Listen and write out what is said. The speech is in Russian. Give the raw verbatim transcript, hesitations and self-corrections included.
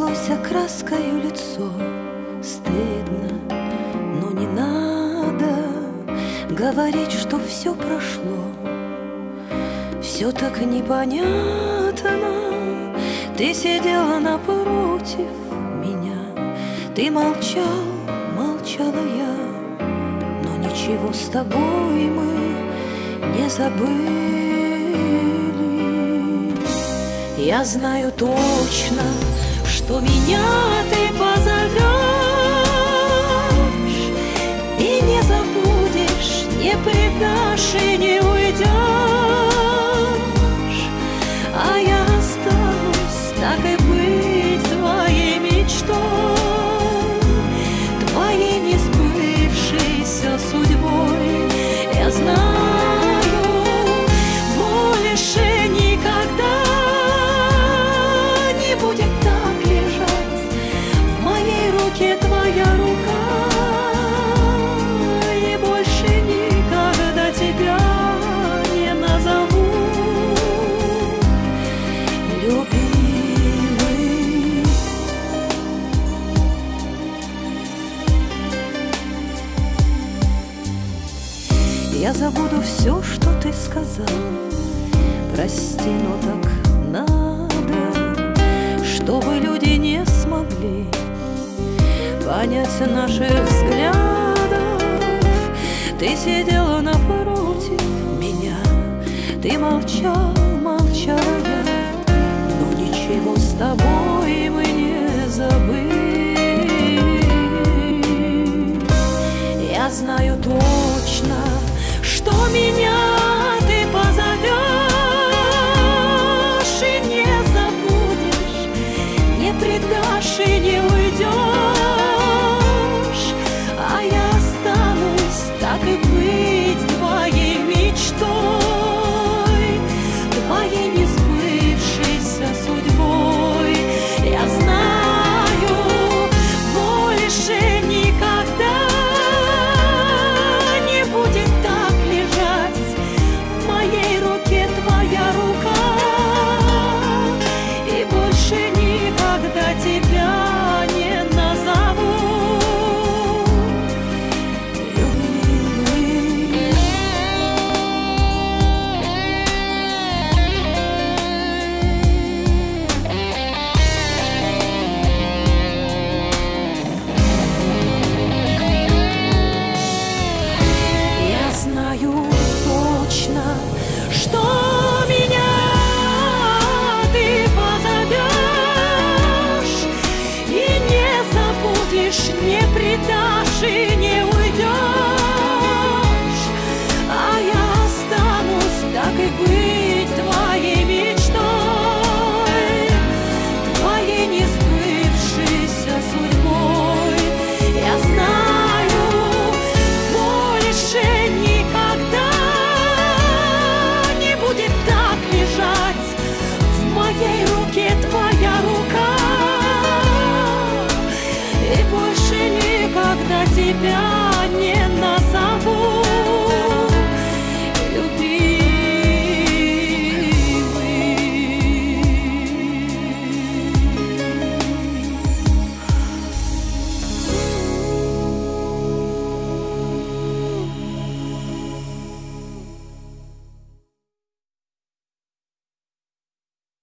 Покройся краскою лицо, стыдно, но не надо говорить, что все прошло. Все так непонятно. Ты сидела напротив меня, ты молчал, молчала я, но ничего с тобой мы не забыли. Я знаю точно, что меня ты позовешь и не забудешь, не предашь и не уйдешь. А я останусь, так и быть, твоей мечтой, твоей несбывшейся судьбой. Я знаю, больше никогда не будет так лежать в моей руке твоя рука, и больше никогда тебя не назову любимый. Я забуду все, что ты сказал. Прости, но так надо, чтобы люди не смогли понять наших взглядов. Ты сидела напротив меня, ты молчал, молчала я, но ничего с тобой мы не забыли. Я знаю точно, что меня ты позовешь и не забудешь, не предашь и не уйдешь. А я останусь, так и быть, твоей мечтой, твоей несбывшейся судьбой. Я знаю, больше никогда не будет так лежать в моей руке твоя рука, и больше никогда тебя не назову любимый. Я знаю точно, что меня ты позовешь и не забудешь, не предашь и не уйдешь. А я останусь, так и быть, твоей мечтой, твоей несбывшейся судьбой. Я знаю, больше никогда не будет так лежать в моей руке твоя рука, и больше никогда тебя